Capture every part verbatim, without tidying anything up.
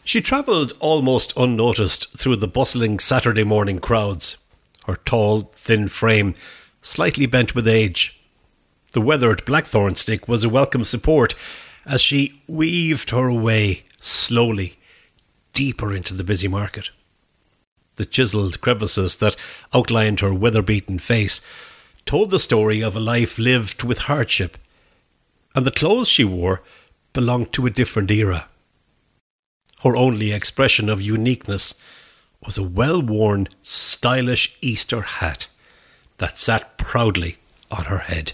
She travelled almost unnoticed through the bustling Saturday morning crowds, her tall, thin frame slightly bent with age. The weathered blackthorn stick was a welcome support as she weaved her way slowly deeper into the busy market. The chiselled crevices that outlined her weather-beaten face told the story of a life lived with hardship, and the clothes she wore belonged to a different era. Her only expression of uniqueness was a well-worn, stylish Easter hat that sat proudly on her head.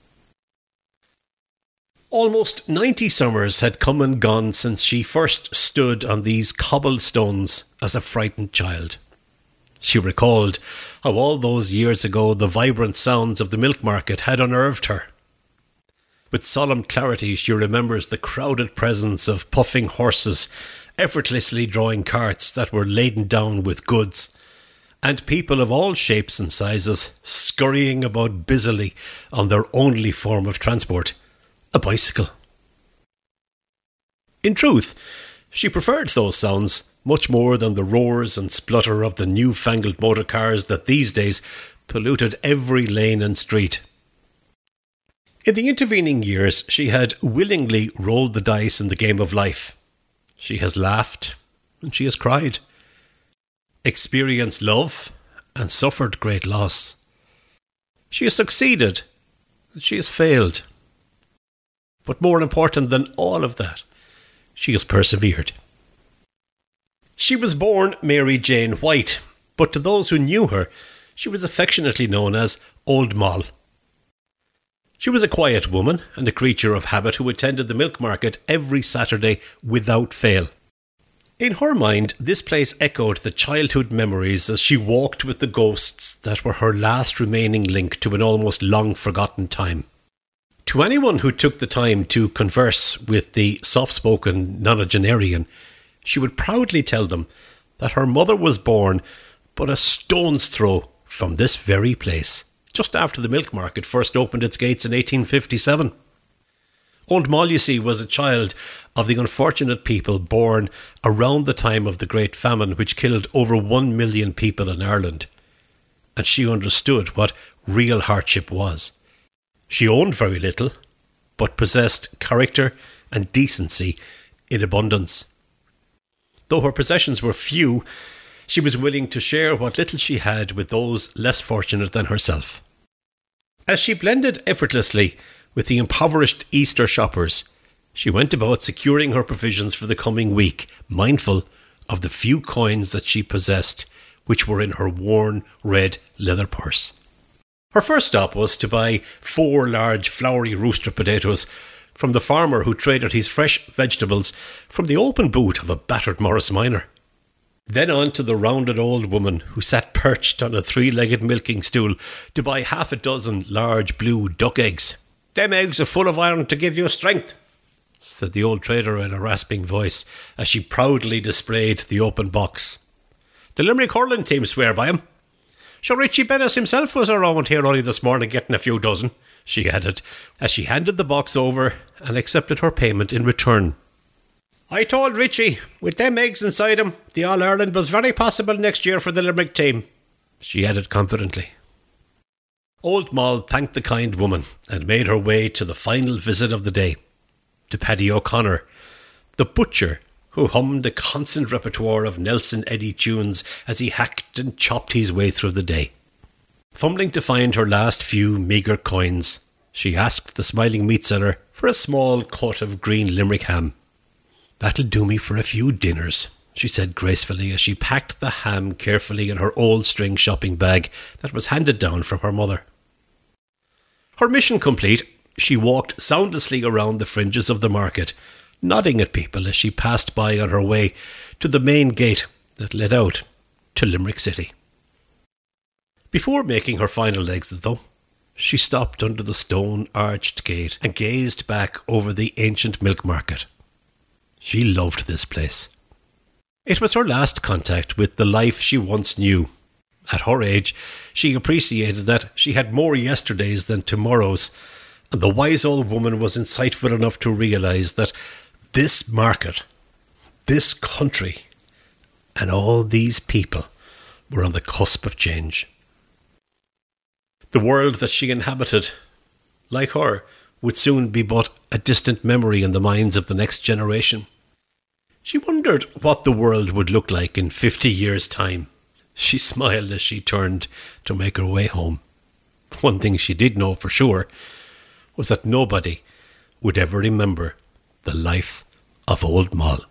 Almost ninety summers had come and gone since she first stood on these cobbled stones as a frightened child. She recalled how all those years ago the vibrant sounds of the milk market had unnerved her. With solemn clarity she remembers the crowded presence of puffing horses effortlessly drawing carts that were laden down with goods, and people of all shapes and sizes scurrying about busily on their only form of transport, a bicycle. In truth, she preferred those sounds much more than the roars and splutter of the newfangled motor cars that these days polluted every lane and street. In the intervening years, she had willingly rolled the dice in the game of life. She has laughed and she has cried, experienced love and suffered great loss. She has succeeded and she has failed. But more important than all of that, she has persevered. She was born Mary Jane White, but to those who knew her, she was affectionately known as Old Moll. She was a quiet woman and a creature of habit who attended the milk market every Saturday without fail. In her mind, this place echoed the childhood memories as she walked with the ghosts that were her last remaining link to an almost long-forgotten time. To anyone who took the time to converse with the soft-spoken nonagenarian, she would proudly tell them that her mother was born but a stone's throw from this very place, just after the milk market first opened its gates in eighteen fifty-seven. Old Moll, you see, was a child of the unfortunate people born around the time of the Great Famine, which killed over one million people in Ireland. And she understood what real hardship was. She owned very little, but possessed character and decency in abundance. Though her possessions were few, she was willing to share what little she had with those less fortunate than herself. As she blended effortlessly with the impoverished Easter shoppers, she went about securing her provisions for the coming week, mindful of the few coins that she possessed, which were in her worn red leather purse. Her first stop was to buy four large floury rooster potatoes from the farmer who traded his fresh vegetables from the open boot of a battered Morris Minor. Then on to the rounded old woman who sat perched on a three-legged milking stool to buy half a dozen large blue duck eggs. "Them eggs are full of iron to give you strength," said the old trader in a rasping voice as she proudly displayed the open box. "The Limerick hurling team swear by 'em. Sure, Richie Bennis himself was around here only this morning getting a few dozen," she added, as she handed the box over and accepted her payment in return. "I told Richie, with them eggs inside him, the All-Ireland was very possible next year for the Limerick team," she added confidently. Old Moll thanked the kind woman and made her way to the final visit of the day, to Paddy O'Connor, the butcher who hummed a constant repertoire of Nelson Eddy tunes as he hacked and chopped his way through the day. Fumbling to find her last few meagre coins, she asked the smiling meat seller for a small cut of green Limerick ham. "That'll do me for a few dinners," she said gracefully as she packed the ham carefully in her old string shopping bag that was handed down from her mother. Her mission complete, she walked soundlessly around the fringes of the market, nodding at people as she passed by on her way to the main gate that led out to Limerick City. Before making her final exit, though, she stopped under the stone-arched gate and gazed back over the ancient milk market. She loved this place. It was her last contact with the life she once knew. At her age, she appreciated that she had more yesterdays than tomorrows, and the wise old woman was insightful enough to realise that this market, this country and all these people were on the cusp of change. The world that she inhabited, like her, would soon be but a distant memory in the minds of the next generation. She wondered what the world would look like in fifty years' time. She smiled as she turned to make her way home. One thing she did know for sure was that nobody would ever remember the life of Old Moll.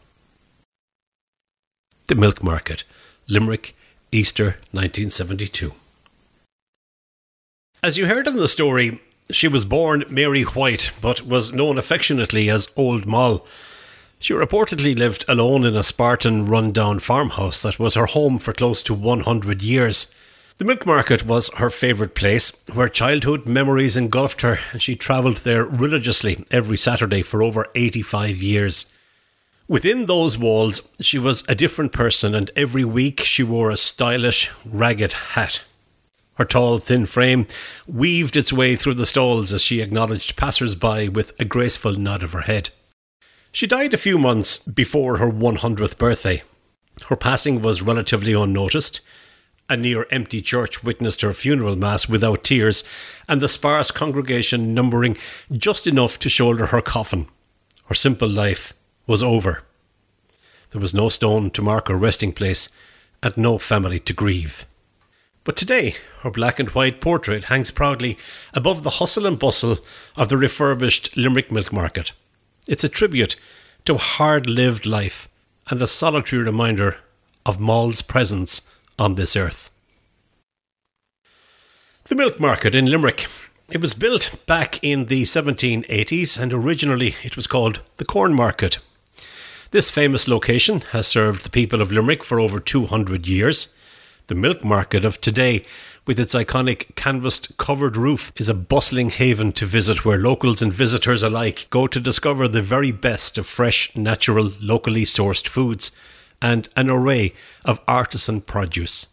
The Milk Market, Limerick, Easter nineteen seventy-two. As you heard in the story, she was born Mary White, but was known affectionately as Old Moll. She reportedly lived alone in a Spartan run-down farmhouse that was her home for close to one hundred years. The Milk Market was her favourite place, where childhood memories engulfed her, and she travelled there religiously every Saturday for over eighty-five years. Within those walls, she was a different person, and every week she wore a stylish, ragged hat. Her tall, thin frame weaved its way through the stalls as she acknowledged passers-by with a graceful nod of her head. She died a few months before her one hundredth birthday. Her passing was relatively unnoticed. A near-empty church witnessed her funeral mass without tears, and the sparse congregation numbering just enough to shoulder her coffin. Her simple life was over. There was no stone to mark her resting place, and no family to grieve. But today, her black and white portrait hangs proudly above the hustle and bustle of the refurbished Limerick Milk Market. It's a tribute to a hard-lived life and a solitary reminder of Moll's presence on this earth. The Milk Market in Limerick. It was built back in the seventeen eighties, and originally it was called the Corn Market. This famous location has served the people of Limerick for over two hundred years. The Milk Market of today, with its iconic canvased covered roof, is a bustling haven to visit, where locals and visitors alike go to discover the very best of fresh, natural, locally sourced foods and an array of artisan produce.